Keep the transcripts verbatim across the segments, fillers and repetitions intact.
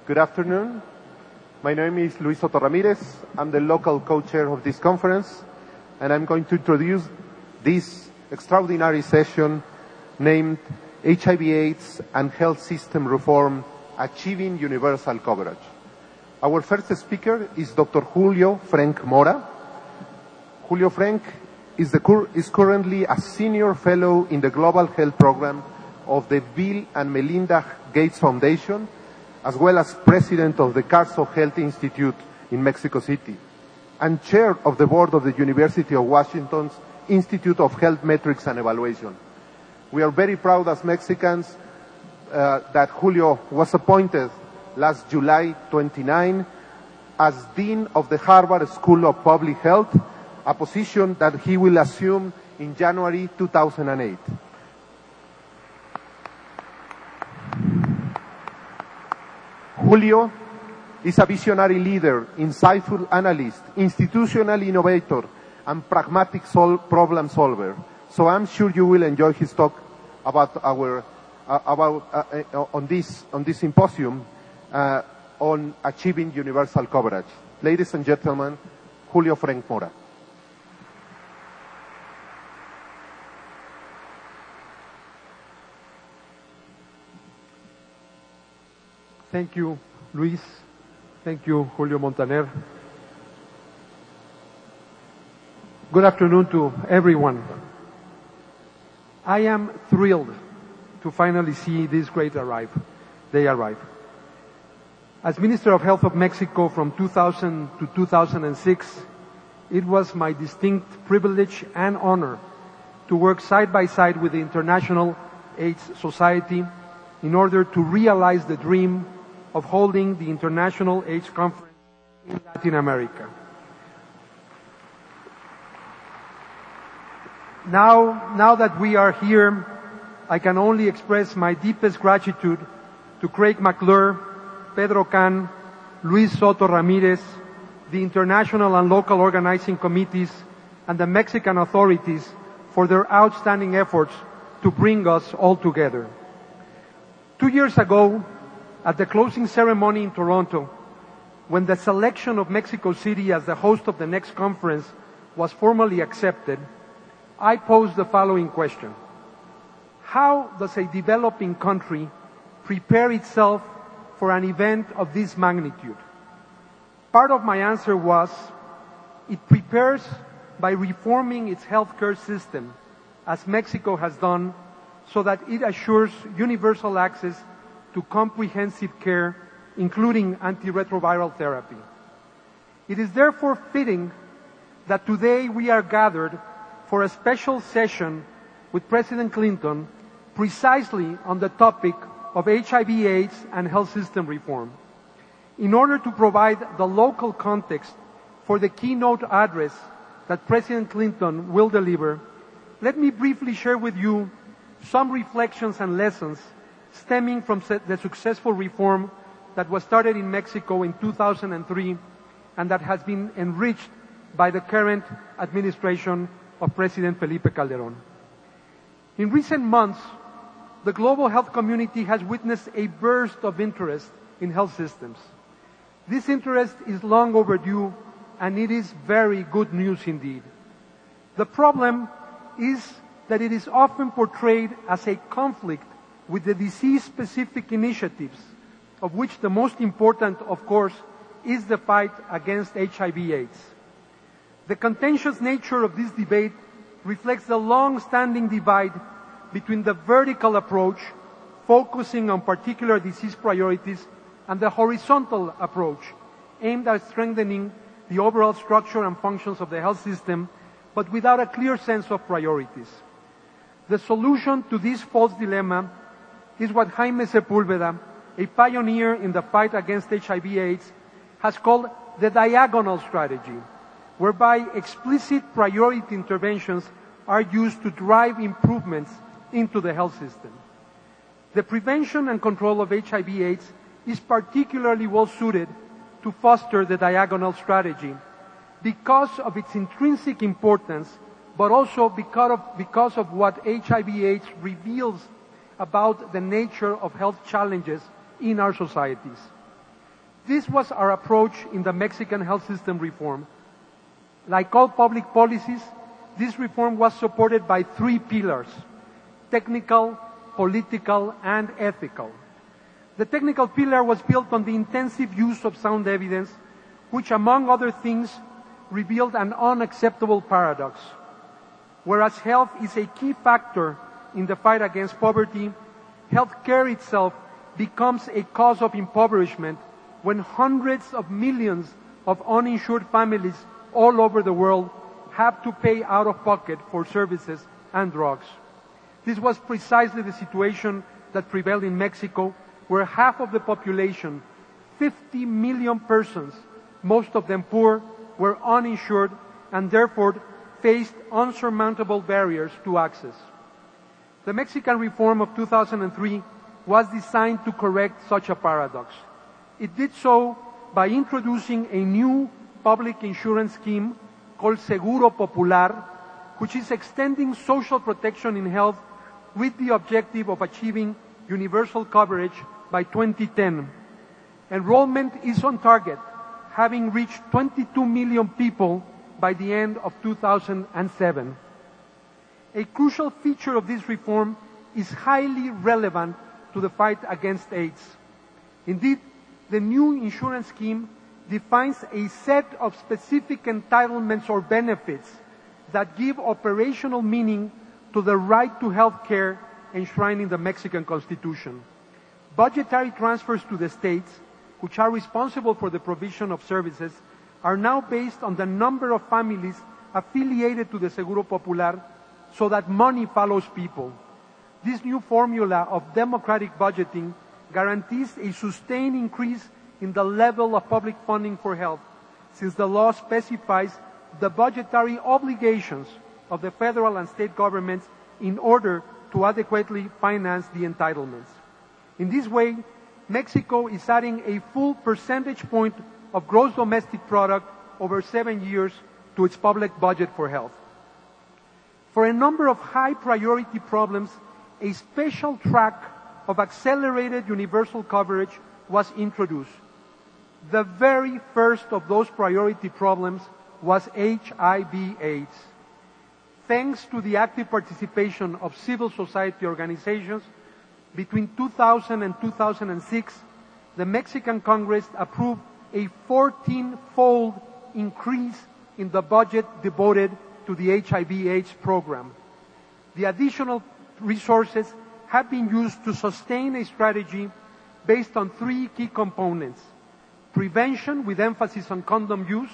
Good afternoon. My name is Luis Soto Ramirez. I'm the local co-chair of this conference, and I'm going to introduce this extraordinary session named H I V AIDS and Health System Reform, Achieving Universal Coverage. Our first speaker is Doctor Julio Frenk Mora. Julio Frenk is, the cur is currently a senior fellow in the Global Health Program of the Bill and Melinda Gates Foundation, as well as president of the Carso Health Institute in Mexico City, and chair of the board of the University of Washington's Institute of Health Metrics and Evaluation. We are very proud as Mexicans uh, that Julio was appointed last July twenty-ninth as Dean of the Harvard School of Public Health, a position that he will assume in January two thousand eight. Julio is a visionary leader, insightful analyst, institutional innovator, and pragmatic sol problem solver. So I'm sure you will enjoy his talk about our uh, about uh, uh, on this on this symposium uh, on achieving universal coverage. Ladies and gentlemen, Julio Frenk Mora. Thank you, Luis. Thank you, Julio Montaner. Good afternoon to everyone. I am thrilled to finally see this great arrive. They arrive. As Minister of Health of Mexico from two thousand to two thousand six, it was my distinct privilege and honor to work side by side with the International AIDS Society in order to realize the dream of holding the International AIDS Conference in Latin America. Now, now that we are here, I can only express my deepest gratitude to Craig McClure, Pedro Can, Luis Soto Ramirez, the international and local organizing committees, and the Mexican authorities for their outstanding efforts to bring us all together. Two years ago, at the closing ceremony in Toronto, when the selection of Mexico City as the host of the next conference was formally accepted, I posed the following question: how does a developing country prepare itself for an event of this magnitude? Part of my answer was, it prepares by reforming its healthcare system, as Mexico has done, so that it assures universal access to comprehensive care, including antiretroviral therapy. It is therefore fitting that today we are gathered for a special session with President Clinton precisely on the topic of H I V AIDS and health system reform. In order to provide the local context for the keynote address that President Clinton will deliver, let me briefly share with you some reflections and lessons stemming from the successful reform that was started in Mexico in two thousand three and that has been enriched by the current administration of President Felipe Calderón. In recent months, the global health community has witnessed a burst of interest in health systems. This interest is long overdue, and it is very good news indeed. The problem is that it is often portrayed as a conflict with the disease-specific initiatives, of which the most important, of course, is the fight against H I V AIDS. The contentious nature of this debate reflects the long-standing divide between the vertical approach, focusing on particular disease priorities, and the horizontal approach, aimed at strengthening the overall structure and functions of the health system, but without a clear sense of priorities. The solution to this false dilemma is what Jaime Sepúlveda, a pioneer in the fight against H I V AIDS, has called the diagonal strategy, whereby explicit priority interventions are used to drive improvements into the health system. The prevention and control of H I V AIDS is particularly well suited to foster the diagonal strategy because of its intrinsic importance, but also because of, because of what H I V AIDS reveals about the nature of health challenges in our societies. This was our approach in the Mexican health system reform. Like all public policies, this reform was supported by three pillars: technical, political, and ethical. The technical pillar was built on the intensive use of sound evidence, which, among other things, revealed an unacceptable paradox. Whereas health is a key factor in the fight against poverty, healthcare itself becomes a cause of impoverishment when hundreds of millions of uninsured families all over the world have to pay out of pocket for services and drugs. This was precisely the situation that prevailed in Mexico, where half of the population, fifty million persons, most of them poor, were uninsured and therefore faced unsurmountable barriers to access. The Mexican reform of two thousand three was designed to correct such a paradox. It did so by introducing a new public insurance scheme called Seguro Popular, which is extending social protection in health with the objective of achieving universal coverage by twenty ten. Enrollment is on target, having reached twenty-two million people by the end of two thousand seven. A crucial feature of this reform is highly relevant to the fight against AIDS. Indeed, the new insurance scheme defines a set of specific entitlements or benefits that give operational meaning to the right to health care enshrined in the Mexican Constitution. Budgetary transfers to the states, which are responsible for the provision of services, are now based on the number of families affiliated to the Seguro Popular, so that money follows people. This new formula of democratic budgeting guarantees a sustained increase in the level of public funding for health, since the law specifies the budgetary obligations of the federal and state governments in order to adequately finance the entitlements. In this way, Mexico is adding a full percentage point of gross domestic product over seven years to its public budget for health. For a number of high-priority problems, a special track of accelerated universal coverage was introduced. The very first of those priority problems was H I V AIDS. Thanks to the active participation of civil society organizations, between two thousand and two thousand six, the Mexican Congress approved a fourteen-fold increase in the budget devoted to the H I V AIDS program. The additional resources have been used to sustain a strategy based on three key components: prevention with emphasis on condom use,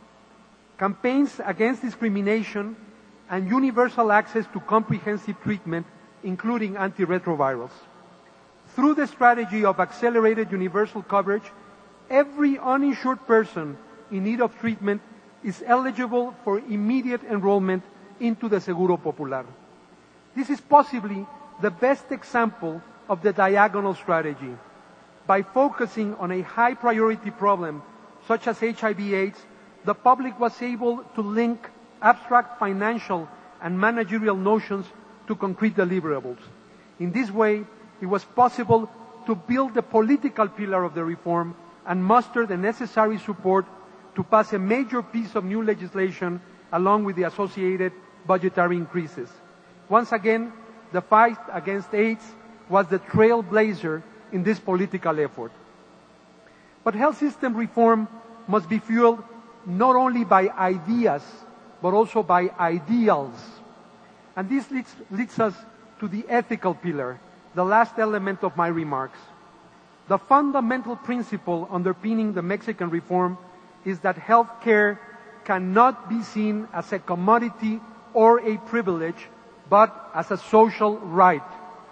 campaigns against discrimination, and universal access to comprehensive treatment, including antiretrovirals. Through the strategy of accelerated universal coverage, every uninsured person in need of treatment is eligible for immediate enrollment into the Seguro Popular. This is possibly the best example of the diagonal strategy. By focusing on a high-priority problem such as H I V AIDS, the public was able to link abstract financial and managerial notions to concrete deliverables. In this way, it was possible to build the political pillar of the reform and muster the necessary support to pass a major piece of new legislation along with the associated budgetary increases. Once again, the fight against AIDS was the trailblazer in this political effort. But health system reform must be fueled not only by ideas, but also by ideals. And this leads, leads us to the ethical pillar, the last element of my remarks. The fundamental principle underpinning the Mexican reform is that health care cannot be seen as a commodity or a privilege, but as a social right.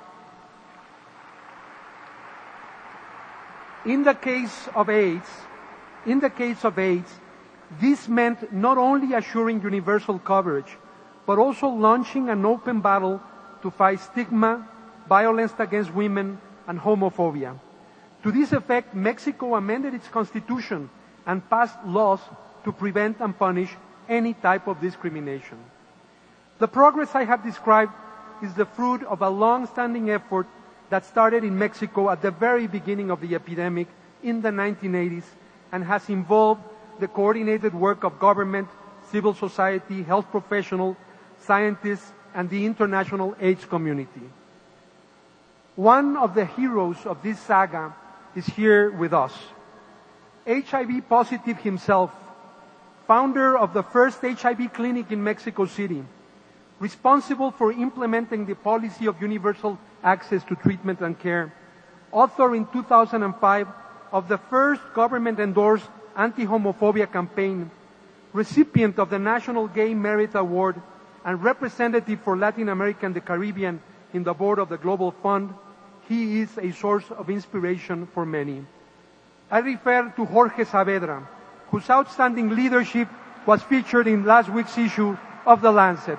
In the case of AIDS, in the case of AIDS, this meant not only assuring universal coverage, but also launching an open battle to fight stigma, violence against women, and homophobia. To this effect, Mexico amended its constitution and passed laws to prevent and punish any type of discrimination. The progress I have described is the fruit of a long-standing effort that started in Mexico at the very beginning of the epidemic in the nineteen eighties and has involved the coordinated work of government, civil society, health professionals, scientists, and the international AIDS community. One of the heroes of this saga is here with us. H I V positive himself, founder of the first H I V clinic in Mexico City, responsible for implementing the policy of universal access to treatment and care, author in two thousand five of the first government-endorsed anti-homophobia campaign, recipient of the National Gay Merit Award, and representative for Latin America and the Caribbean in the board of the Global Fund, he is a source of inspiration for many. I refer to Jorge Saavedra, whose outstanding leadership was featured in last week's issue of The Lancet.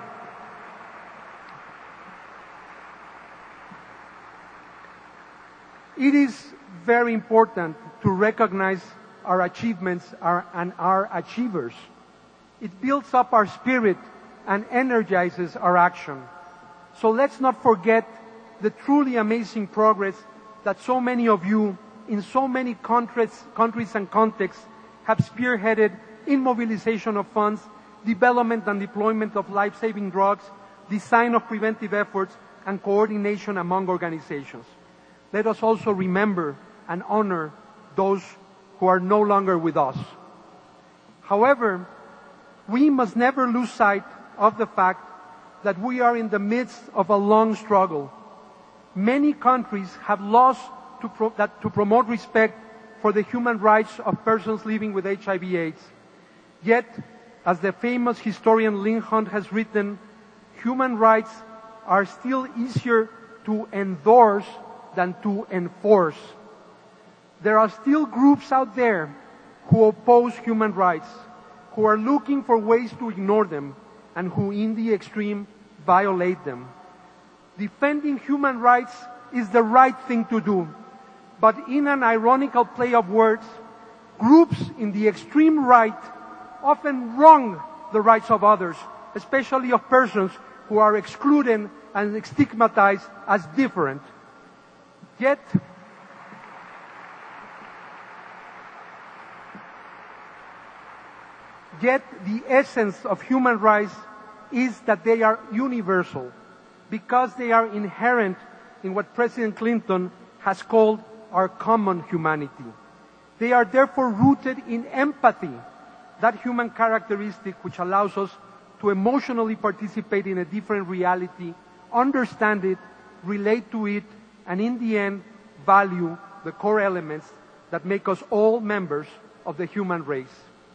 It is very important to recognize our achievements our, and our achievers. It builds up our spirit and energizes our action. So let's not forget the truly amazing progress that so many of you in so many countries, countries and contexts have spearheaded in mobilization of funds, development and deployment of life-saving drugs, design of preventive efforts, and coordination among organizations. Let us also remember and honor those who are no longer with us. However, we must never lose sight of the fact that we are in the midst of a long struggle. Many countries have laws to, pro that, to promote respect for the human rights of persons living with H I V AIDS. Yet, as the famous historian Lynn Hunt has written, human rights are still easier to endorse than to enforce. There are still groups out there who oppose human rights, who are looking for ways to ignore them, and who in the extreme violate them. Defending human rights is the right thing to do, but in an ironical play of words, groups in the extreme right often wrong the rights of others, especially of persons who are excluded and stigmatized as different. Yet, Yet the essence of human rights is that they are universal, because they are inherent in what President Clinton has called our common humanity. They are therefore rooted in empathy, that human characteristic which allows us to emotionally participate in a different reality, understand it, relate to it, and in the end, value the core elements that make us all members of the human race.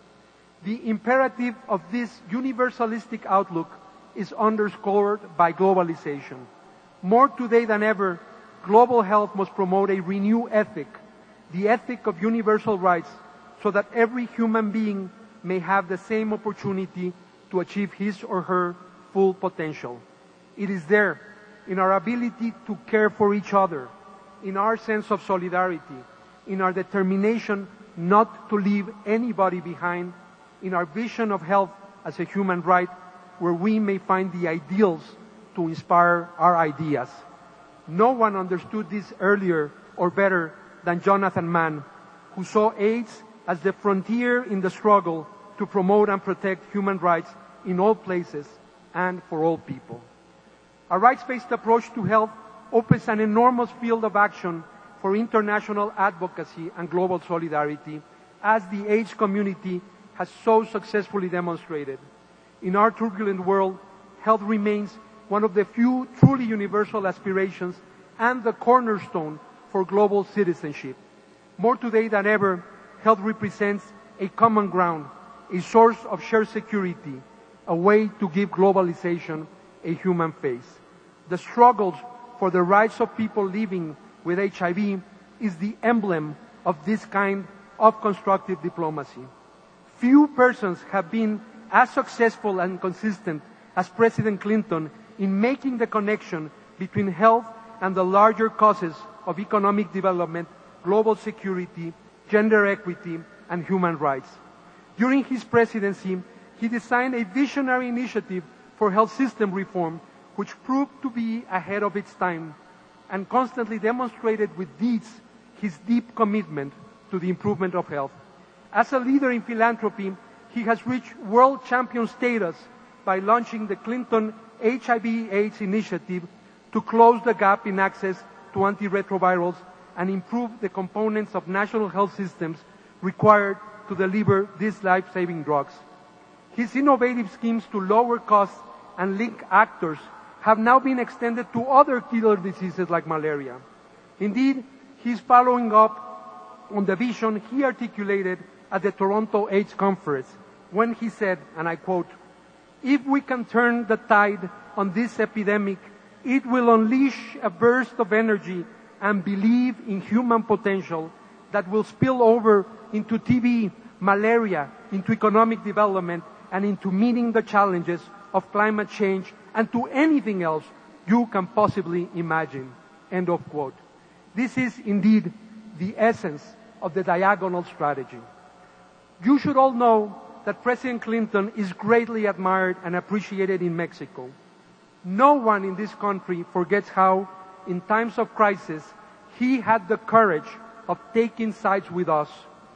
The imperative of this universalistic outlook is underscored by globalization. More today than ever, global health must promote a renewed ethic, the ethic of universal rights, so that every human being may have the same opportunity to achieve his or her full potential. It is there, in our ability to care for each other, in our sense of solidarity, in our determination not to leave anybody behind, in our vision of health as a human right, where we may find the ideals to inspire our ideas. No one understood this earlier or better than Jonathan Mann, who saw AIDS as the frontier in the struggle to promote and protect human rights in all places and for all people. A rights-based approach to health opens an enormous field of action for international advocacy and global solidarity, as the AIDS community has so successfully demonstrated. In our turbulent world, health remains one of the few truly universal aspirations and the cornerstone for global citizenship. More today than ever, health represents a common ground, a source of shared security, a way to give globalization a human face. The struggles for the rights of people living with H I V is the emblem of this kind of constructive diplomacy. Few persons have been as successful and consistent as President Clinton in making the connection between health and the larger causes of economic development, global security, gender equity, and human rights. During his presidency, he designed a visionary initiative for health system reform, which proved to be ahead of its time, and constantly demonstrated with deeds his deep commitment to the improvement of health. As a leader in philanthropy, he has reached world champion status by launching the Clinton H I V AIDS initiative to close the gap in access to antiretrovirals and improve the components of national health systems required to deliver these life-saving drugs. His innovative schemes to lower costs and link actors have now been extended to other killer diseases like malaria. Indeed, he's following up on the vision he articulated at the Toronto AIDS Conference when he said, and I quote, "If we can turn the tide on this epidemic, it will unleash a burst of energy and belief in human potential that will spill over into T B, malaria, into economic development, and into meeting the challenges of climate change and to anything else you can possibly imagine." End of quote. This is indeed the essence of the diagonal strategy. You should all know that President Clinton is greatly admired and appreciated in Mexico. No one in this country forgets how, in times of crisis, he had the courage of taking sides with us.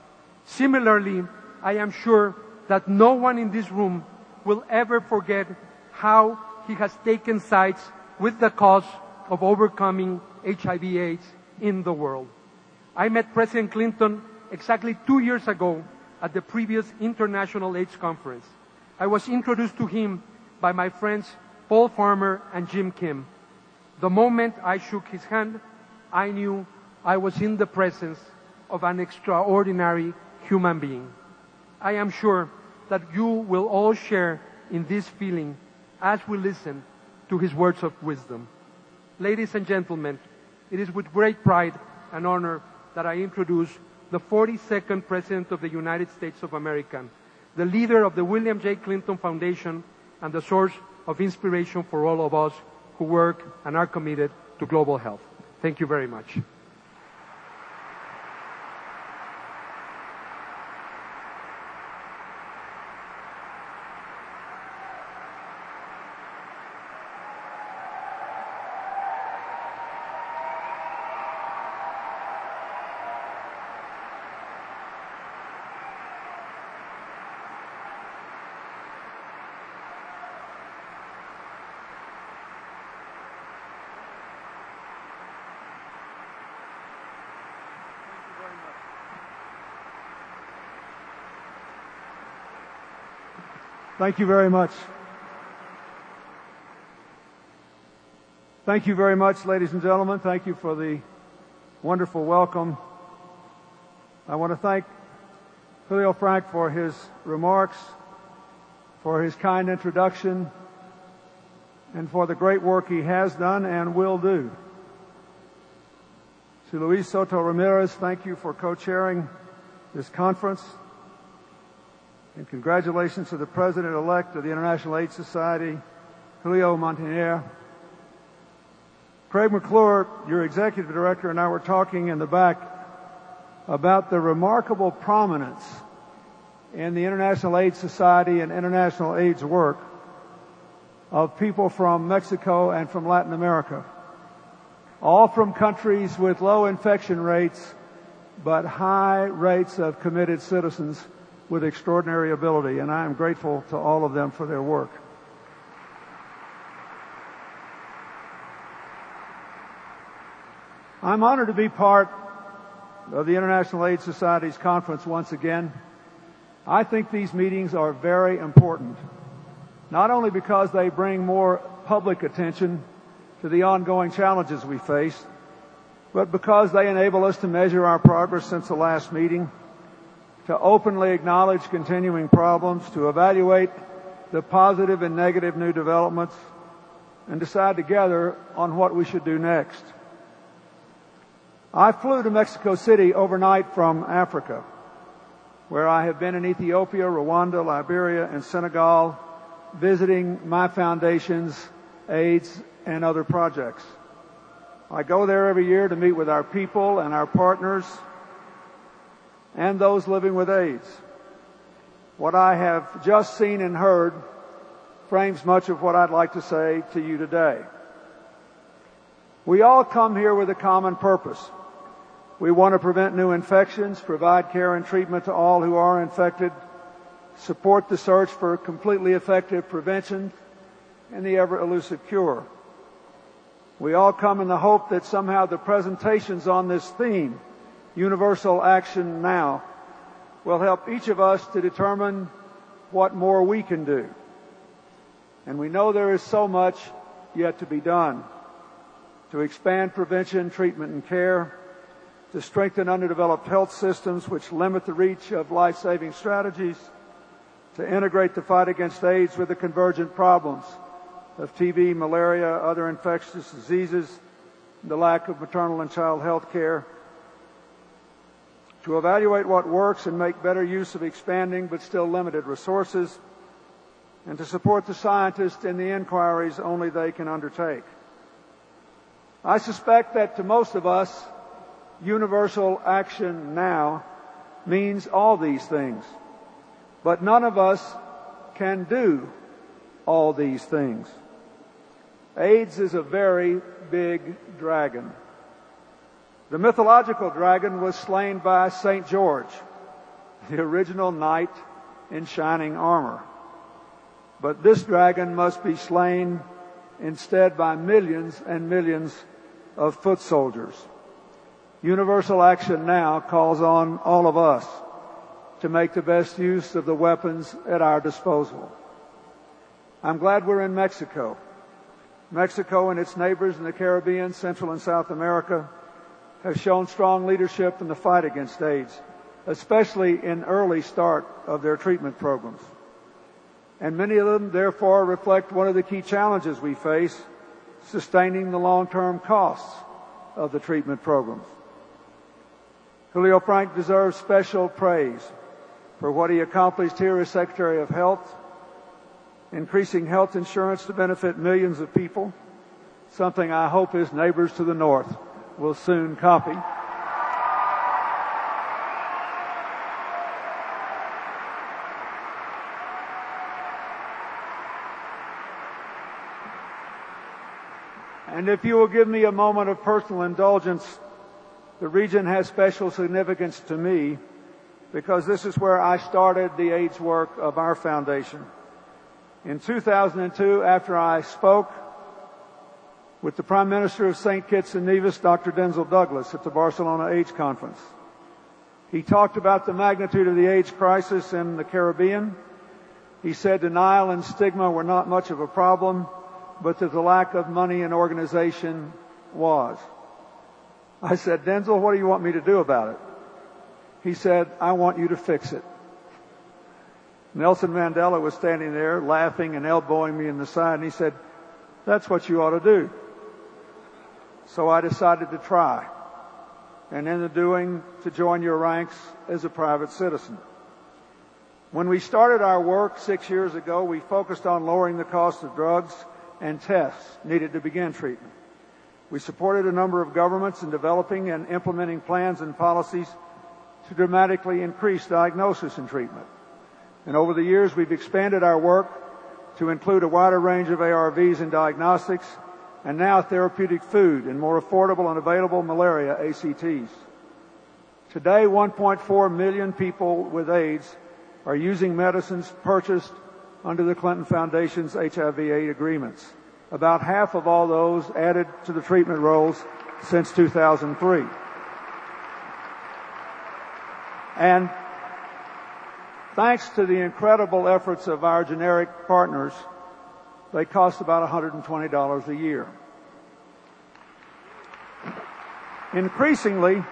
Similarly, I am sure that no one in this room will ever forget how he has taken sides with the cause of overcoming H I V AIDS in the world. I met President Clinton exactly two years ago at the previous International AIDS Conference. I was introduced to him by my friends Paul Farmer and Jim Kim. The moment I shook his hand, I knew I was in the presence of an extraordinary human being. I am sure that you will all share in this feeling as we listen to his words of wisdom. Ladies and gentlemen, it is with great pride and honor that I introduce the forty-second President of the United States of America, the leader of the William J. Clinton Foundation, and the source of inspiration for all of us who work and are committed to global health. Thank you very much. Thank you very much. Thank you very much, ladies and gentlemen. Thank you for the wonderful welcome. I want to thank Julio Frank for his remarks, for his kind introduction, and for the great work he has done and will do. To Luis Soto Ramirez, thank you for co-chairing this conference. And congratulations to the President-elect of the International AIDS Society, Julio Montaner. Craig McClure, your Executive Director, and I were talking in the back about the remarkable prominence in the International AIDS Society and international AIDS work of people from Mexico and from Latin America, all from countries with low infection rates but high rates of committed citizens with extraordinary ability, and I am grateful to all of them for their work. I'm honored to be part of the International AIDS Society's conference once again. I think these meetings are very important, not only because they bring more public attention to the ongoing challenges we face, but because they enable us to measure our progress since the last meeting, to openly acknowledge continuing problems, to evaluate the positive and negative new developments, and decide together on what we should do next. I flew to Mexico City overnight from Africa, where I have been in Ethiopia, Rwanda, Liberia, and Senegal, visiting my foundation's AIDS and other projects. I go there every year to meet with our people and our partners and those living with AIDS. What I have just seen and heard frames much of what I'd like to say to you today. We all come here with a common purpose, We want to prevent new infections, provide care and treatment to all who are infected, support the search for completely effective prevention and the ever-elusive cure. We all come in the hope that somehow the presentations on this theme, Universal Action Now, will help each of us to determine what more we can do. And we know there is so much yet to be done to expand prevention, treatment, and care, to strengthen underdeveloped health systems which limit the reach of life-saving strategies, to integrate the fight against AIDS with the convergent problems of T B, malaria, other infectious diseases, the lack of maternal and child health care, to evaluate what works and make better use of expanding but still limited resources, and to support the scientists in the inquiries only they can undertake. I suspect that to most of us, universal action now means all these things, but none of us can do all these things. AIDS is a very big dragon. The mythological dragon was slain by Saint George, the original knight in shining armor. But this dragon must be slain instead by millions and millions of foot soldiers. Universal Action Now calls on all of us to make the best use of the weapons at our disposal. I'm glad we're in Mexico. Mexico and its neighbors in the Caribbean, Central and South America have shown strong leadership in the fight against AIDS, especially in early start of their treatment programs. And many of them, therefore, reflect one of the key challenges we face, sustaining the long-term costs of the treatment programs. Julio Frank deserves special praise for what he accomplished here as Secretary of Health, increasing health insurance to benefit millions of people, something I hope his neighbors to the north will soon copy. And if you will give me a moment of personal indulgence, the region has special significance to me because this is where I started the AIDS work of our foundation. In two thousand two, after I spoke with the Prime Minister of Saint Kitts and Nevis, Doctor Denzel Douglas, at the Barcelona AIDS Conference, he talked about the magnitude of the AIDS crisis in the Caribbean. He said denial and stigma were not much of a problem, but that the lack of money and organization was. I said, Denzel, what do you want me to do about it? He said, I want you to fix it. Nelson Mandela was standing there laughing and elbowing me in the side, and he said, that's what you ought to do. So I decided to try, and in the doing, to join your ranks as a private citizen. When we started our work six years ago, we focused on lowering the cost of drugs and tests needed to begin treatment. We supported a number of governments in developing and implementing plans and policies to dramatically increase diagnosis and treatment. And over the years, we've expanded our work to include a wider range of A R Vs and diagnostics, and now therapeutic food and more affordable and available malaria A C Ts. Today, one point four million people with AIDS are using medicines purchased under the Clinton Foundation's H I V AIDS agreements. About half of all those added to the treatment rolls since two thousand three. And thanks to the incredible efforts of our generic partners, they cost about one hundred twenty dollars a year. Increasingly,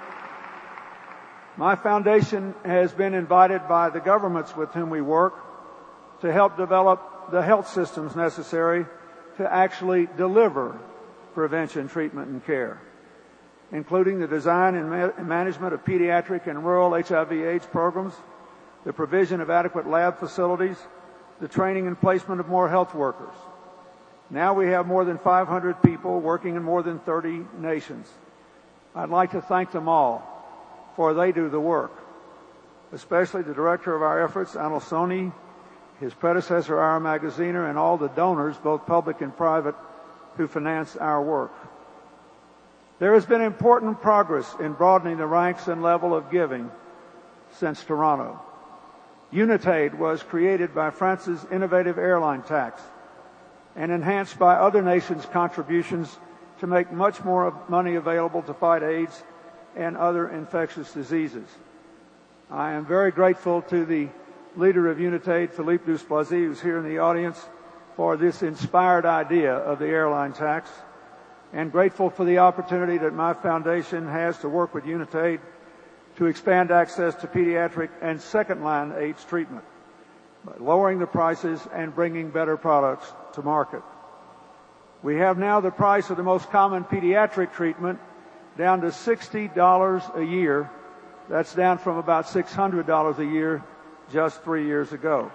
my foundation has been invited by the governments with whom we work to help develop the health systems necessary to actually deliver prevention, treatment, and care, including the design and ma- management of pediatric and rural H I V AIDS programs, the provision of adequate lab facilities, the training and placement of more health workers. Now we have more than five hundred people working in more than thirty nations. I'd like to thank them all, for they do the work, especially the director of our efforts, Anil Soni, his predecessor, Ira Magaziner, and all the donors, both public and private, who finance our work. There has been important progress in broadening the ranks and level of giving since Toronto. Unitaid was created by France's innovative airline tax and enhanced by other nations' contributions to make much more money available to fight AIDS and other infectious diseases. I am very grateful to the leader of Unitaid, Philippe Douste-Blazy, who's here in the audience, for this inspired idea of the airline tax, and grateful for the opportunity that my foundation has to work with Unitaid to expand access to pediatric and second-line AIDS treatment by lowering the prices and bringing better products to market. We have now the price of the most common pediatric treatment down to sixty dollars a year. That's down from about six hundred dollars a year just three years ago.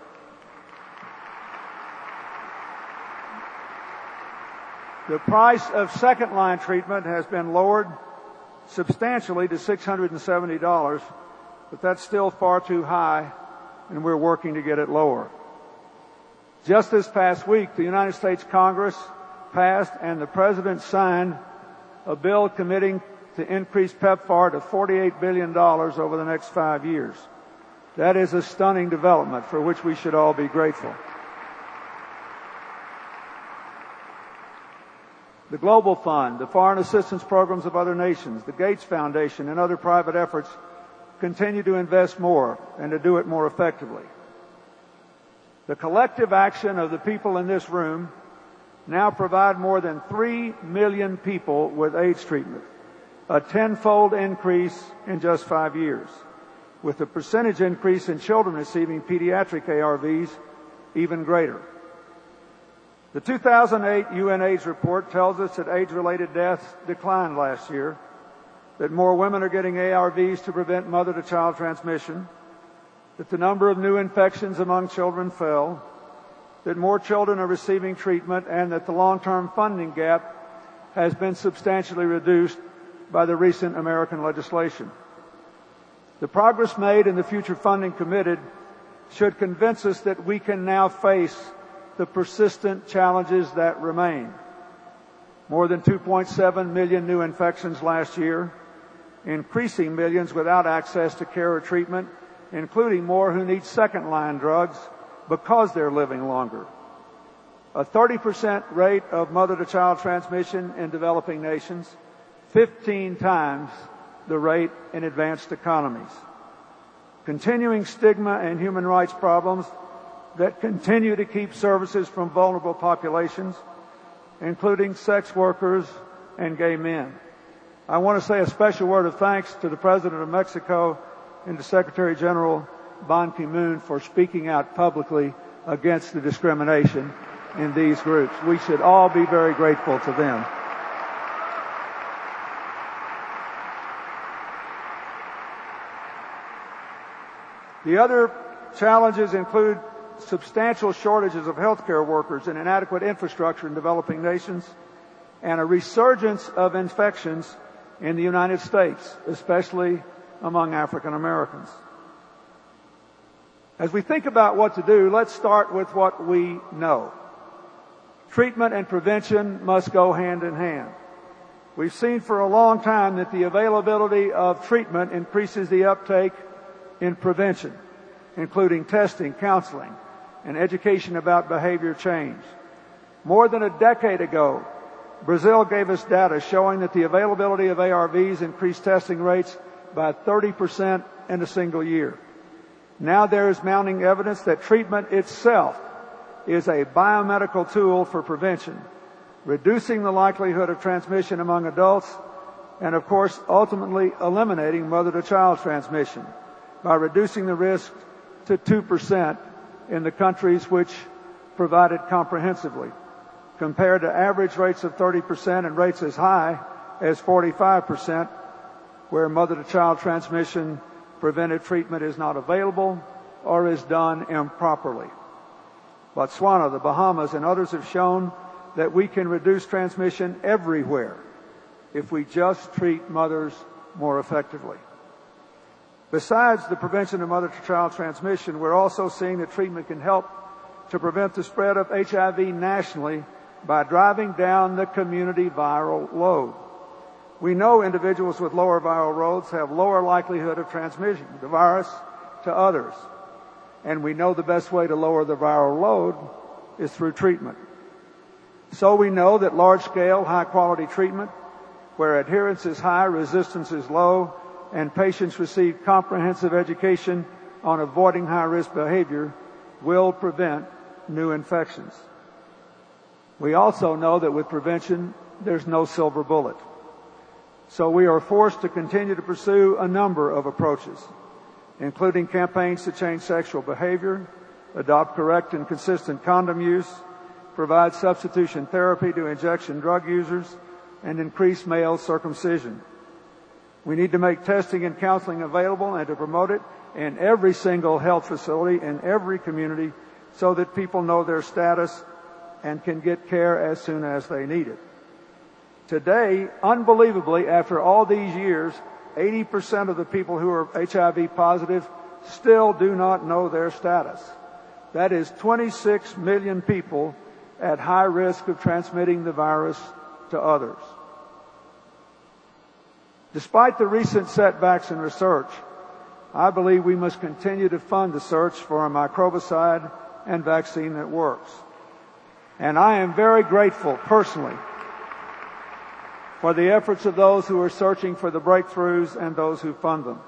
The price of second-line treatment has been lowered substantially to six hundred seventy dollars, but that's still far too high, and we're working to get it lower. Just this past week, the United States Congress passed and the President signed a bill committing to increase PEPFAR to forty-eight billion dollars over the next five years. That is a stunning development for which we should all be grateful. The Global Fund, the foreign assistance programs of other nations, the Gates Foundation, and other private efforts continue to invest more and to do it more effectively. The collective action of the people in this room now provide more than three million people with AIDS treatment, a tenfold increase in just five years, with the percentage increase in children receiving pediatric A R Vs even greater. The two thousand eight U N AIDS report tells us that AIDS-related deaths declined last year, that more women are getting A R Vs to prevent mother-to-child transmission, that the number of new infections among children fell, that more children are receiving treatment, and that the long-term funding gap has been substantially reduced by the recent American legislation. The progress made and the future funding committed should convince us that we can now face the persistent challenges that remain. More than two point seven million new infections last year, increasing millions without access to care or treatment, including more who need second-line drugs because they're living longer. A thirty percent rate of mother-to-child transmission in developing nations, fifteen times the rate in advanced economies. Continuing stigma and human rights problems that continue to keep services from vulnerable populations, including sex workers and gay men. I want to say a special word of thanks to the President of Mexico and to Secretary General Ban Ki-moon for speaking out publicly against the discrimination in these groups. We should all be very grateful to them. The other challenges include substantial shortages of healthcare workers and inadequate infrastructure in developing nations, and a resurgence of infections in the United States, especially among African Americans. As we think about what to do, let's start with what we know. Treatment and prevention must go hand in hand. We've seen for a long time that the availability of treatment increases the uptake in prevention, including testing, counseling, and education about behavior change. More than a decade ago, Brazil gave us data showing that the availability of A R Vs increased testing rates by thirty percent in a single year. Now there is mounting evidence that treatment itself is a biomedical tool for prevention, reducing the likelihood of transmission among adults, and of course, ultimately eliminating mother-to-child transmission by reducing the risk to two percent in the countries which provide it comprehensively, compared to average rates of thirty percent and rates as high as forty-five percent, where mother-to-child transmission preventive treatment is not available or is done improperly. Botswana, the Bahamas, and others have shown that we can reduce transmission everywhere if we just treat mothers more effectively. Besides the prevention of mother-to-child transmission, we're also seeing that treatment can help to prevent the spread of H I V nationally by driving down the community viral load. We know individuals with lower viral loads have lower likelihood of transmitting the virus to others. And we know the best way to lower the viral load is through treatment. So we know that large-scale, high-quality treatment, where adherence is high, resistance is low, and patients receive comprehensive education on avoiding high-risk behavior, will prevent new infections. We also know that with prevention, there's no silver bullet. So we are forced to continue to pursue a number of approaches, including campaigns to change sexual behavior, adopt correct and consistent condom use, provide substitution therapy to injection drug users, and increase male circumcision. We need to make testing and counseling available and to promote it in every single health facility in every community so that people know their status and can get care as soon as they need it. Today, unbelievably, after all these years, eighty percent of the people who are H I V positive still do not know their status. That is twenty-six million people at high risk of transmitting the virus to others. Despite the recent setbacks in research, I believe we must continue to fund the search for a microbicide and vaccine that works. And I am very grateful personally for the efforts of those who are searching for the breakthroughs and those who fund them.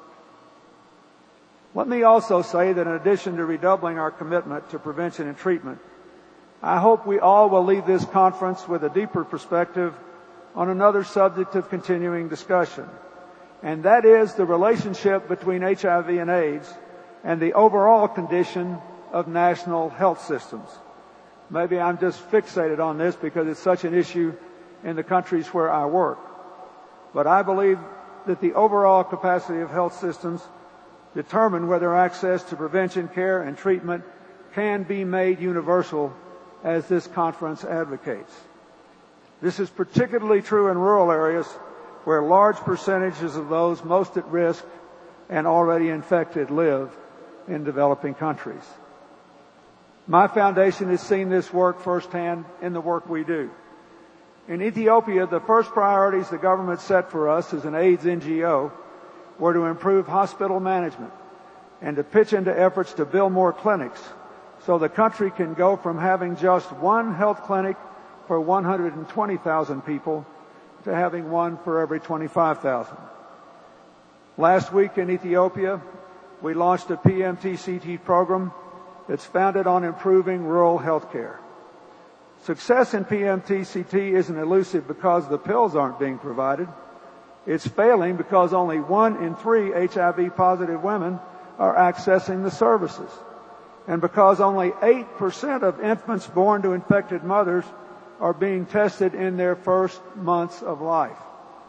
Let me also say that in addition to redoubling our commitment to prevention and treatment, I hope we all will leave this conference with a deeper perspective on another subject of continuing discussion, and that is the relationship between H I V and AIDS and the overall condition of national health systems. Maybe I'm just fixated on this because it's such an issue in the countries where I work. But I believe that the overall capacity of health systems determine whether access to prevention, care, and treatment can be made universal, as this conference advocates. This is particularly true in rural areas where large percentages of those most at risk and already infected live in developing countries. My foundation has seen this work firsthand in the work we do. In Ethiopia, the first priorities the government set for us as an AIDS N G O were to improve hospital management and to pitch into efforts to build more clinics so the country can go from having just one health clinic for one hundred twenty thousand people to having one for every twenty-five thousand. Last week in Ethiopia, we launched a P M T C T program that's founded on improving rural health care. Success in P M T C T isn't elusive because the pills aren't being provided. It's failing because only one in three H I V positive women are accessing the services, and because only eight percent of infants born to infected mothers are being tested in their first months of life.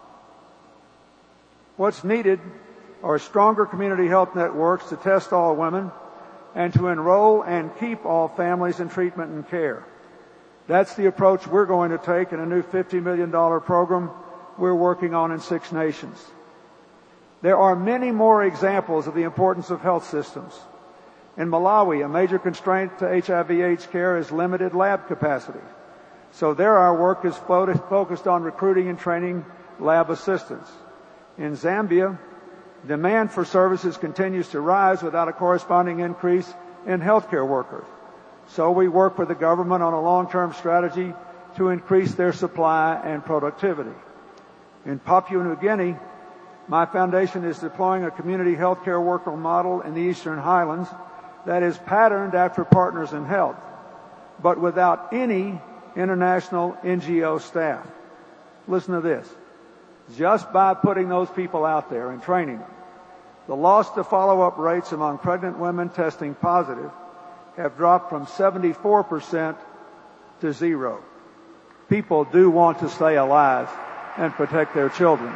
What's needed are stronger community health networks to test all women and to enroll and keep all families in treatment and care. That's the approach we're going to take in a new fifty million dollars program we're working on in six nations. There are many more examples of the importance of health systems. In Malawi, a major constraint to H I V AIDS care is limited lab capacity. So there our work is focused on recruiting and training lab assistants. In Zambia, demand for services continues to rise without a corresponding increase in healthcare workers. So we work with the government on a long-term strategy to increase their supply and productivity. In Papua New Guinea, my foundation is deploying a community healthcare worker model in the Eastern Highlands that is patterned after Partners in Health, but without any international N G O staff. Listen to this. Just by putting those people out there and training them, the loss to follow-up rates among pregnant women testing positive have dropped from seventy-four percent to zero. People do want to stay alive and protect their children.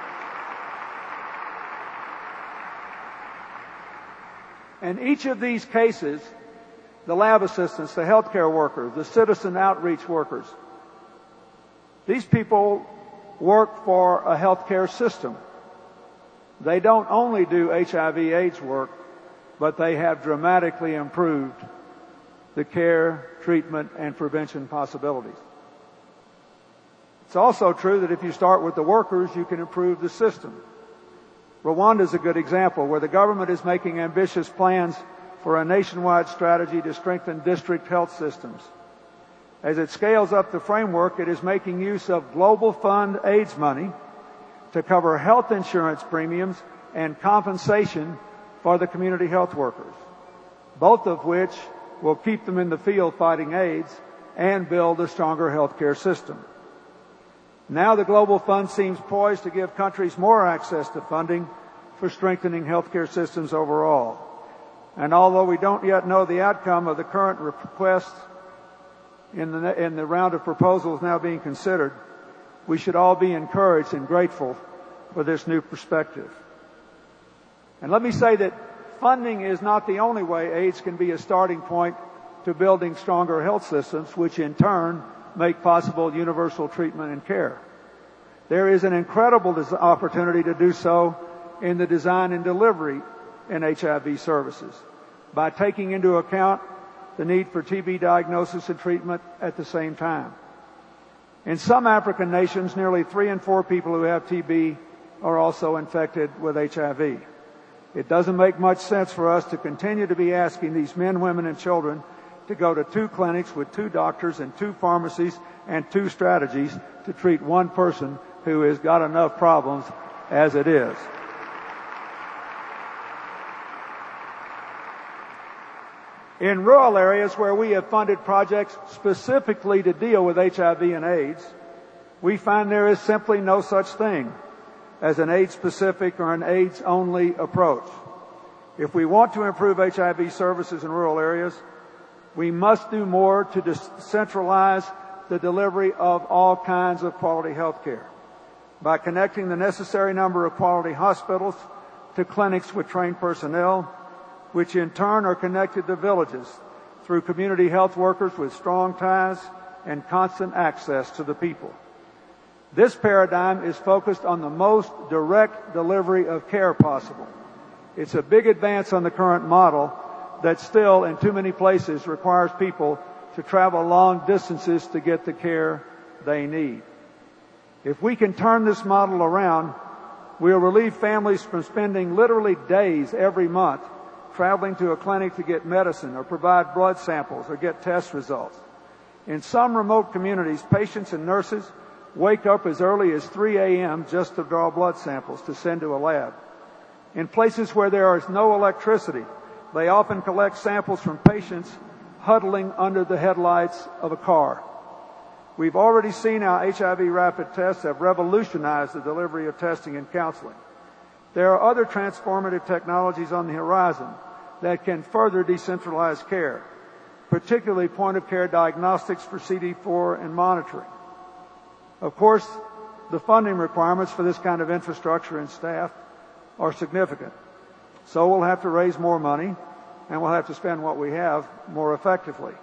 In each of these cases, the lab assistants, the healthcare workers, the citizen outreach workers, these people work for a healthcare system. They don't only do H I V AIDS work, but they have dramatically improved the care, treatment, and prevention possibilities. It's also true that if you start with the workers, you can improve the system. Rwanda is a good example where the government is making ambitious plans for a nationwide strategy to strengthen district health systems. As it scales up the framework, it is making use of Global Fund AIDS money to cover health insurance premiums and compensation for the community health workers, both of which will keep them in the field fighting AIDS and build a stronger healthcare system. Now the Global Fund seems poised to give countries more access to funding for strengthening healthcare systems overall. And although we don't yet know the outcome of the current request in the, in the round of proposals now being considered, we should all be encouraged and grateful for this new perspective. And let me say that funding is not the only way AIDS can be a starting point to building stronger health systems, which in turn make possible universal treatment and care. There is an incredible opportunity to do so in the design and delivery in H I V services by taking into account the need for T B diagnosis and treatment at the same time. In some African nations, nearly three in four people who have T B are also infected with H I V. It doesn't make much sense for us to continue to be asking these men, women, and children to go to two clinics with two doctors and two pharmacies and two strategies to treat one person who has got enough problems as it is. In rural areas where we have funded projects specifically to deal with H I V and AIDS, we find there is simply no such thing as an AIDS-specific or an AIDS-only approach. If we want to improve H I V services in rural areas, we must do more to decentralize the delivery of all kinds of quality health care by connecting the necessary number of quality hospitals to clinics with trained personnel, which in turn are connected to villages through community health workers with strong ties and constant access to the people. This paradigm is focused on the most direct delivery of care possible. It's a big advance on the current model that still, in too many places, requires people to travel long distances to get the care they need. If we can turn this model around, we'll relieve families from spending literally days every month traveling to a clinic to get medicine or provide blood samples or get test results. In some remote communities, patients and nurses wake up as early as three a.m. just to draw blood samples to send to a lab. In places where there is no electricity, they often collect samples from patients huddling under the headlights of a car. We've already seen how H I V rapid tests have revolutionized the delivery of testing and counseling. There are other transformative technologies on the horizon that can further decentralize care, particularly point-of-care diagnostics for C D four and monitoring. Of course, the funding requirements for this kind of infrastructure and staff are significant. So we'll have to raise more money, and we'll have to spend what we have more effectively.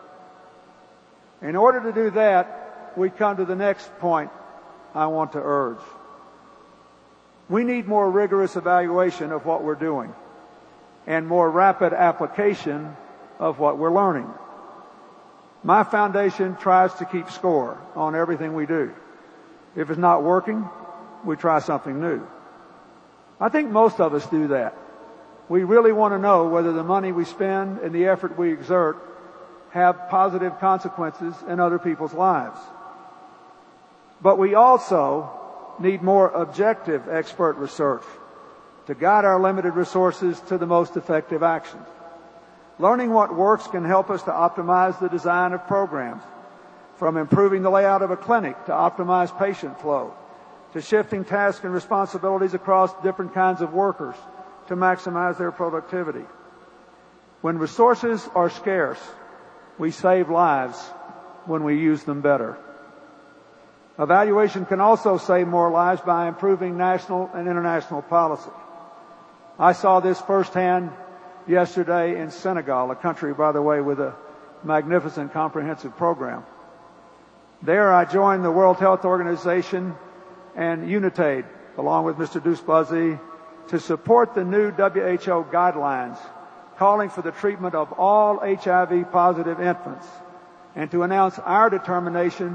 In order to do that, we come to the next point I want to urge. We need more rigorous evaluation of what we're doing and more rapid application of what we're learning. My foundation tries to keep score on everything we do. If it's not working, we try something new. I think most of us do that. We really want to know whether the money we spend and the effort we exert have positive consequences in other people's lives. But we also need more objective expert research to guide our limited resources to the most effective actions. Learning what works can help us to optimize the design of programs, from improving the layout of a clinic to optimize patient flow, to shifting tasks and responsibilities across different kinds of workers to maximize their productivity. When resources are scarce, we save lives when we use them better. Evaluation can also save more lives by improving national and international policy. I saw this firsthand yesterday in Senegal, a country, by the way, with a magnificent comprehensive program. There I joined the World Health Organization and UNITAID, along with Mister Douste-Blazy, to support the new W H O guidelines calling for the treatment of all H I V-positive infants and to announce our determination to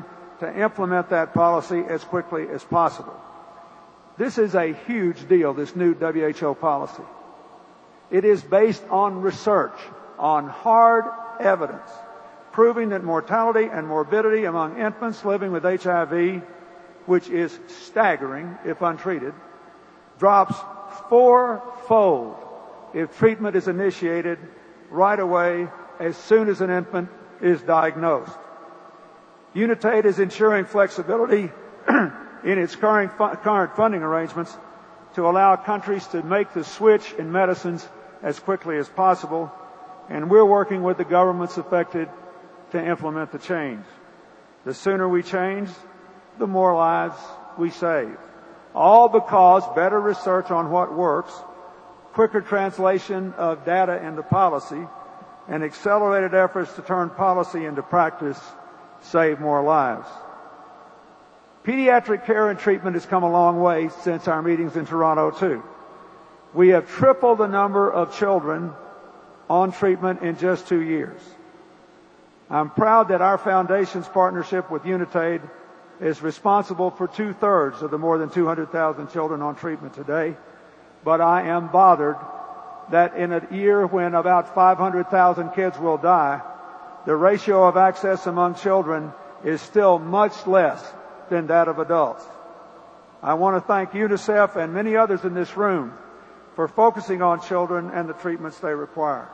to implement that policy as quickly as possible. This is a huge deal, this new W H O policy. It is based on research, on hard evidence, proving that mortality and morbidity among infants living with H I V, which is staggering if untreated, drops fourfold if treatment is initiated right away as soon as an infant is diagnosed. Unitaid is ensuring flexibility in its current, fu- current funding arrangements to allow countries to make the switch in medicines as quickly as possible, and we're working with the governments affected to implement the change. The sooner we change, the more lives we save. All because better research on what works, quicker translation of data into policy, and accelerated efforts to turn policy into practice save more lives. Pediatric care and treatment has come a long way since our meetings in Toronto, too. We have tripled the number of children on treatment in just two years. I'm proud that our foundation's partnership with Unitaid is responsible for two-thirds of the more than two hundred thousand children on treatment today, but I am bothered that in a year when about five hundred thousand kids will die, the ratio of access among children is still much less than that of adults. I want to thank UNICEF and many others in this room for focusing on children and the treatments they require.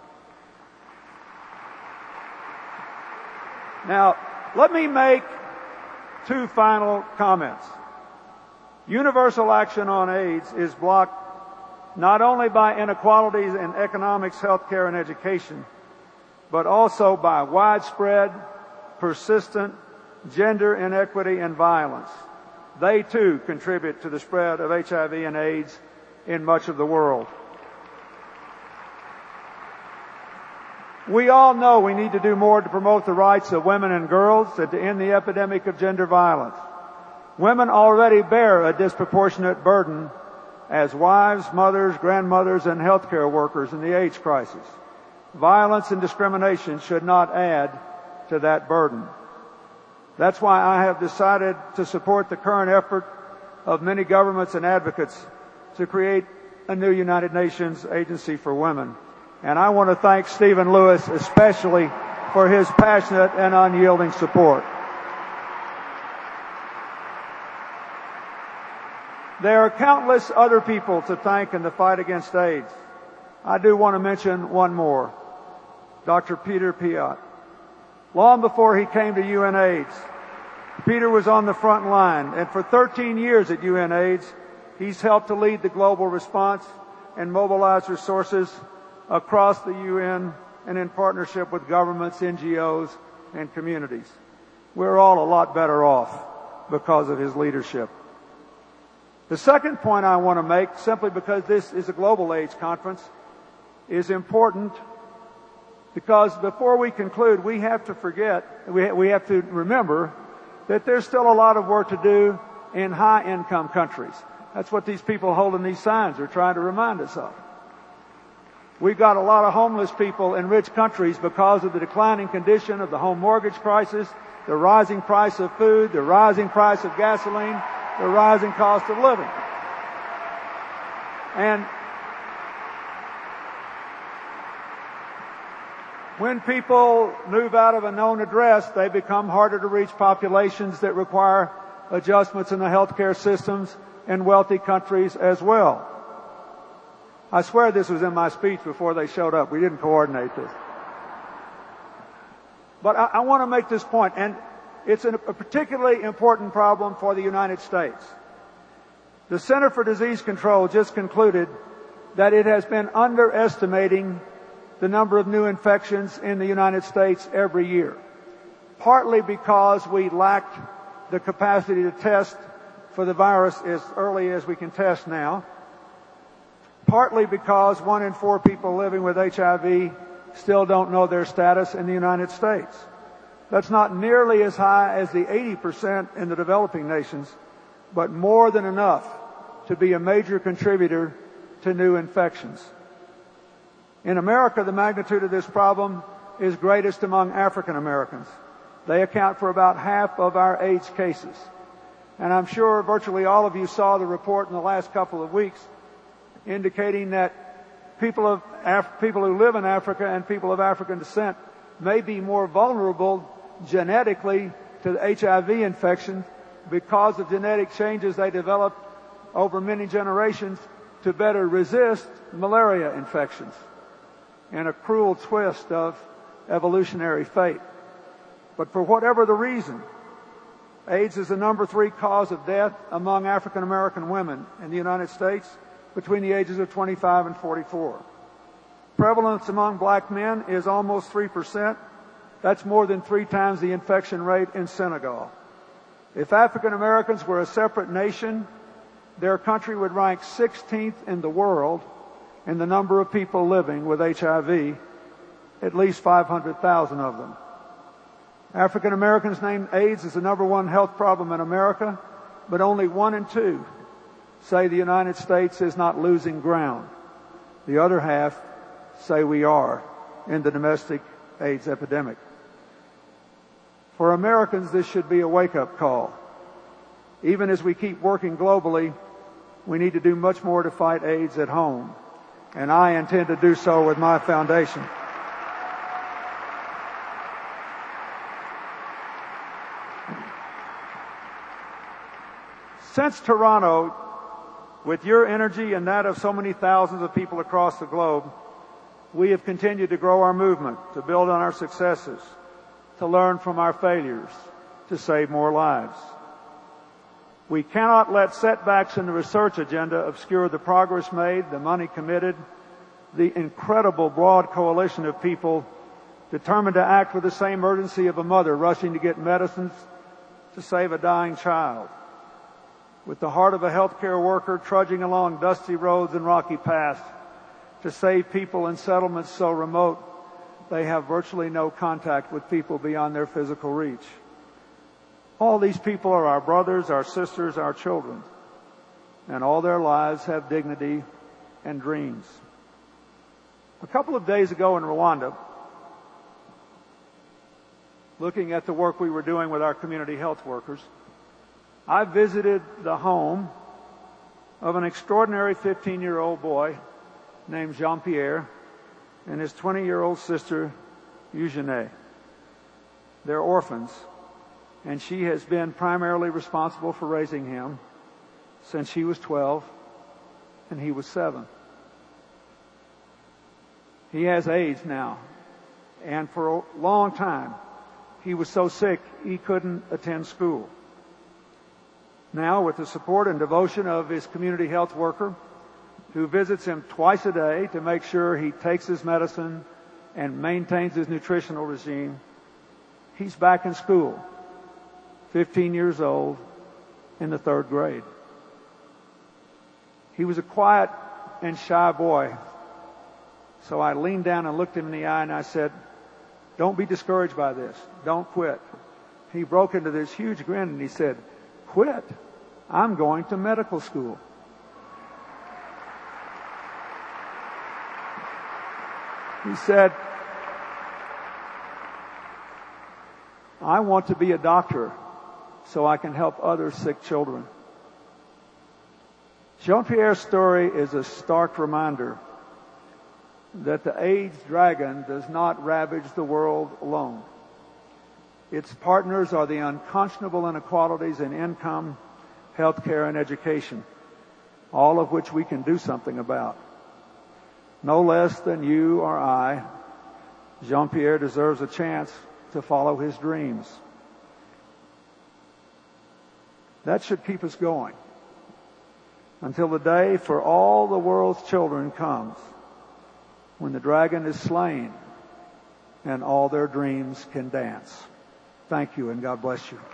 Now, let me make two final comments. Universal action on AIDS is blocked not only by inequalities in economics, healthcare, and education, but also by widespread, persistent gender inequity and violence. They too contribute to the spread of H I V and AIDS in much of the world. We all know we need to do more to promote the rights of women and girls and to end the epidemic of gender violence. Women already bear a disproportionate burden as wives, mothers, grandmothers, and healthcare workers in the AIDS crisis. Violence and discrimination should not add to that burden. That's why I have decided to support the current effort of many governments and advocates to create a new United Nations Agency for Women. And I want to thank Stephen Lewis especially for his passionate and unyielding support. There are countless other people to thank in the fight against AIDS. I do want to mention one more, Doctor Peter Piot. Long before he came to UNAIDS, Peter was on the front line, and for thirteen years at UNAIDS, he's helped to lead the global response and mobilize resources across the U N and in partnership with governments, N G Os, and communities. We're all a lot better off because of his leadership. The second point I want to make, simply because this is a global AIDS conference, is important because before we conclude, we have to forget, we, we have to remember that there's still a lot of work to do in high-income countries. That's what these people holding these signs are trying to remind us of. We've got a lot of homeless people in rich countries because of the declining condition of the home mortgage crisis, the rising price of food, the rising price of gasoline, the rising cost of living. And when people move out of a known address, they become harder to reach populations that require adjustments in the healthcare systems in wealthy countries as well. I swear this was in my speech before they showed up. We didn't coordinate this. But I, I want to make this point, and it's a particularly important problem for the United States. The Center for Disease Control just concluded that it has been underestimating the number of new infections in the United States every year, partly because we lacked the capacity to test for the virus as early as we can test now, partly because one in four people living with H I V still don't know their status in the United States. That's not nearly as high as the eighty percent in the developing nations, but more than enough to be a major contributor to new infections. In America, the magnitude of this problem is greatest among African Americans. They account for about half of our AIDS cases. And I'm sure virtually all of you saw the report in the last couple of weeks indicating that people of Af- people who live in Africa and people of African descent may be more vulnerable genetically to the H I V infection because of genetic changes they developed over many generations to better resist malaria infections, and a cruel twist of evolutionary fate. But for whatever the reason, AIDS is the number three cause of death among African American women in the United States between the ages of twenty-five and forty-four. Prevalence among black men is almost three percent. That's more than three times the infection rate in Senegal. If African Americans were a separate nation, their country would rank sixteenth in the world in the number of people living with H I V, at least five hundred thousand of them. African Americans name AIDS as the number one health problem in America, but only one in two say the United States is not losing ground. The other half say we are in the domestic AIDS epidemic. For Americans, this should be a wake-up call. Even as we keep working globally, we need to do much more to fight AIDS at home, and I intend to do so with my foundation. Since Toronto, with your energy and that of so many thousands of people across the globe, we have continued to grow our movement, to build on our successes, to learn from our failures, to save more lives. We cannot let setbacks in the research agenda obscure the progress made, the money committed, the incredible broad coalition of people determined to act with the same urgency of a mother rushing to get medicines to save a dying child, with the heart of a healthcare worker trudging along dusty roads and rocky paths to save people in settlements so remote they have virtually no contact with people beyond their physical reach. All these people are our brothers, our sisters, our children, and all their lives have dignity and dreams. A couple of days ago in Rwanda, looking at the work we were doing with our community health workers, I visited the home of an extraordinary fifteen-year-old boy named Jean-Pierre and his twenty-year-old sister, Eugenie. They're orphans, and she has been primarily responsible for raising him since she was twelve and he was seven. He has AIDS now, and for a long time he was so sick he couldn't attend school. Now, with the support and devotion of his community health worker, who visits him twice a day to make sure he takes his medicine and maintains his nutritional regime, he's back in school, fifteen years old, in the third grade. He was a quiet and shy boy, so I leaned down and looked him in the eye and I said, "Don't be discouraged by this. Don't quit." He broke into this huge grin and he said, "Quit? I'm going to medical school." He said, "I want to be a doctor so I can help other sick children." Jean-Pierre's story is a stark reminder that the AIDS dragon does not ravage the world alone. Its partners are the unconscionable inequalities in income, healthcare, and education, all of which we can do something about. No less than you or I, Jean-Pierre deserves a chance to follow his dreams. That should keep us going until the day for all the world's children comes, when the dragon is slain and all their dreams can dance. Thank you, and God bless you.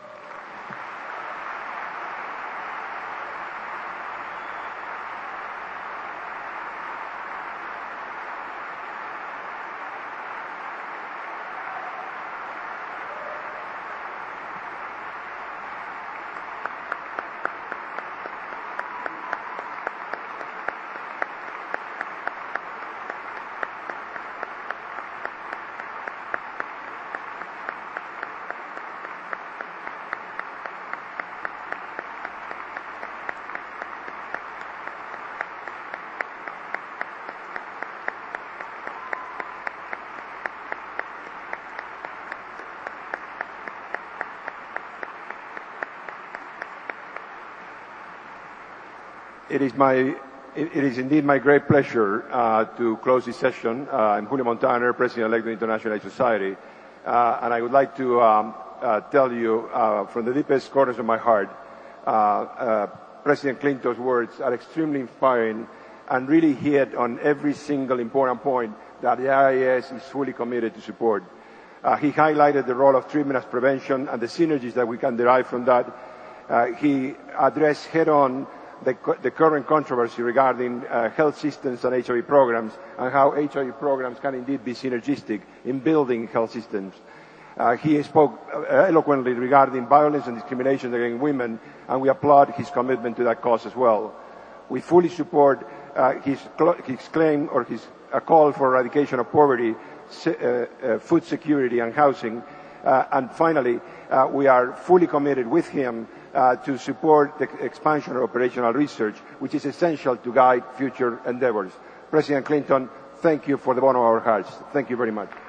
it is my it, it is indeed my great pleasure uh, to close this session. Uh, I'm Julio Montaner, President-elect of the International AIDS Society, uh, and I would like to um, uh, tell you uh, from the deepest corners of my heart, uh, uh, President Clinton's words are extremely inspiring and really hit on every single important point that the I A S is fully committed to support. Uh, he highlighted the role of treatment as prevention and the synergies that we can derive from that. Uh, he addressed head-on the, the current controversy regarding uh, health systems and H I V programs and how H I V programs can indeed be synergistic in building health systems. Uh, he spoke eloquently regarding violence and discrimination against women, and we applaud his commitment to that cause as well. We fully support uh, his, his claim or his a call for eradication of poverty, uh, uh, food security, and housing. Uh, and finally, uh, we are fully committed with him uh, to support the expansion of operational research, which is essential to guide future endeavors. President Clinton, thank you for the bottom of our hearts. Thank you very much.